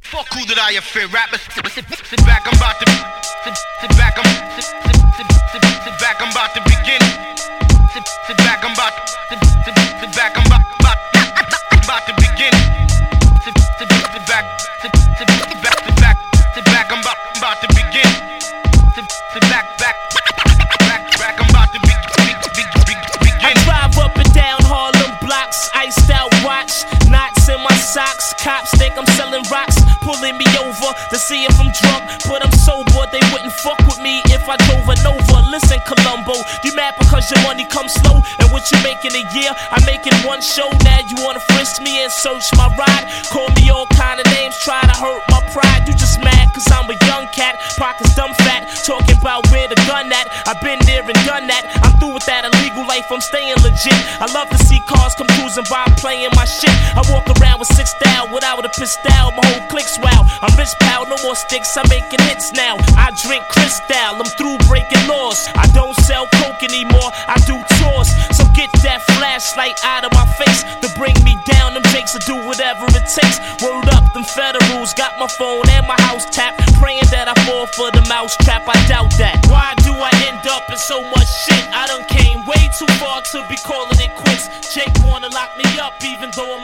Fuck who did I offend? Rappers, sit back, I'm about to sit back, sit back, I'm about to begin. Sit back, I'm about sit back, I'm about to begin. Sit back, sit back, I'm about to begin. Sit back, I'm about to begin. I drive up and down Harlem blocks, iced out watch, knots in my socks. Cops think I'm selling rocks, pulling me over to see if I'm drunk, but I'm sober. They wouldn't fuck with me if I drove a Nova. Listen, Columbo, you mad because your money comes slow? And what you make in a year? I'm making one show. Now you wanna frisk me and search my ride? Call me all kind of names, try to hurt my pride. You just mad cause I'm a young cat, pockets dumb fat, talking about where the gun at. I've been there and done that. I'm through with that illegal life, I'm staying legit. I love to see cars come cruising by playing my shit. I walk around with 6 style without a pistol, my whole clique's wow. I'm rich pal, no more sticks, I'm making hits now. I drink Cristal, I'm through breaking laws. I don't sell coke anymore, I do tours. So get that flashlight out of my face to bring me down. Them jakes will do whatever it takes. Word up, them federals got my phone and my house tapped, praying that I fall for the mouse trap. I doubt that. Why do I end up in so much shit? I done came way too far to be calling it quits. Jake wanna lock me up even though I'm